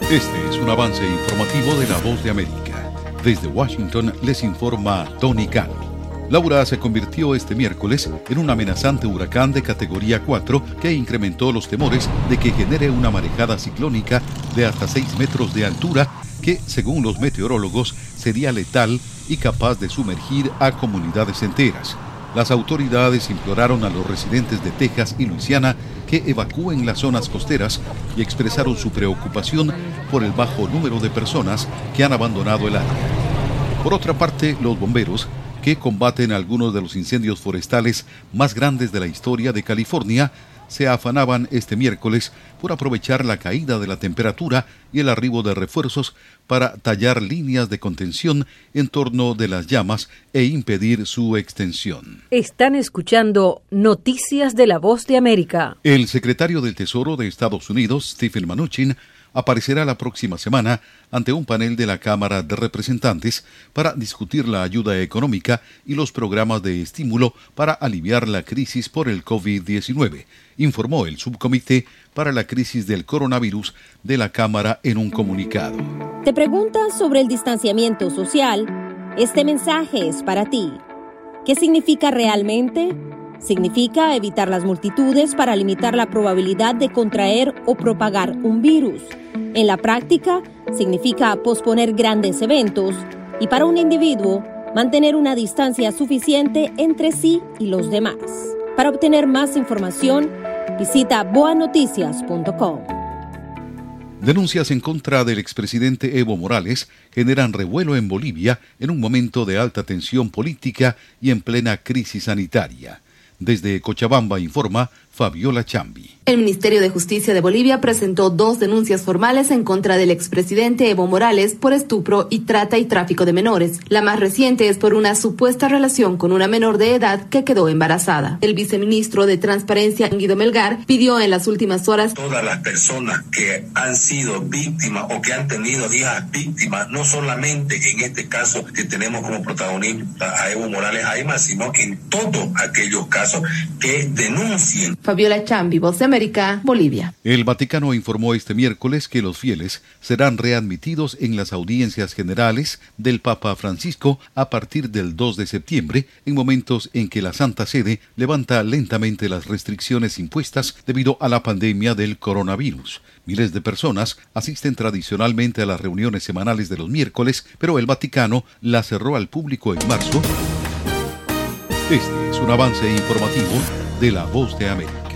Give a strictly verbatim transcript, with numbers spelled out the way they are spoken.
Este es un avance informativo de La Voz de América. Desde Washington les informa Tony Cano. Laura se convirtió este miércoles en un amenazante huracán de categoría cuatro que incrementó los temores de que genere una marejada ciclónica de hasta seis metros de altura que, según los meteorólogos, sería letal y capaz de sumergir a comunidades enteras. Las autoridades imploraron a los residentes de Texas y Luisiana que evacúen las zonas costeras y expresaron su preocupación por el bajo número de personas que han abandonado el área. Por otra parte, los bomberos, que combaten algunos de los incendios forestales más grandes de la historia de California, se afanaban este miércoles por aprovechar la caída de la temperatura y el arribo de refuerzos para tallar líneas de contención en torno de las llamas e impedir su extensión. Están escuchando Noticias de la Voz de América. El secretario del Tesoro de Estados Unidos, Stephen Mnuchin, aparecerá la próxima semana ante un panel de la Cámara de Representantes para discutir la ayuda económica y los programas de estímulo para aliviar la crisis por el COVID diecinueve, informó el Subcomité para la Crisis del Coronavirus de la Cámara en un comunicado. ¿Te preguntas sobre el distanciamiento social? Este mensaje es para ti. ¿Qué significa realmente? Significa evitar las multitudes para limitar la probabilidad de contraer o propagar un virus. En la práctica, significa posponer grandes eventos y para un individuo, mantener una distancia suficiente entre sí y los demás. Para obtener más información, visita boa noticias punto com. Denuncias en contra del expresidente Evo Morales generan revuelo en Bolivia en un momento de alta tensión política y en plena crisis sanitaria. Desde Cochabamba informa Fabiola Chambi. El Ministerio de Justicia de Bolivia presentó dos denuncias formales en contra del expresidente Evo Morales por estupro y trata y tráfico de menores. La más reciente es por una supuesta relación con una menor de edad que quedó embarazada. El viceministro de Transparencia, Guido Melgar, pidió en las últimas horas todas las personas que han sido víctimas o que han tenido hijas víctimas, no solamente en este caso que tenemos como protagonista a Evo Morales Ayma, sino en todos aquellos casos que denuncien. Fabiola Chambi, Voz de América, Bolivia. El Vaticano informó este miércoles que los fieles serán readmitidos en las audiencias generales del Papa Francisco a partir del dos de septiembre, en momentos en que la Santa Sede levanta lentamente las restricciones impuestas debido a la pandemia del coronavirus. Miles de personas asisten tradicionalmente a las reuniones semanales de los miércoles, pero el Vaticano las cerró al público en marzo. Este es un avance informativo de La Voz de América.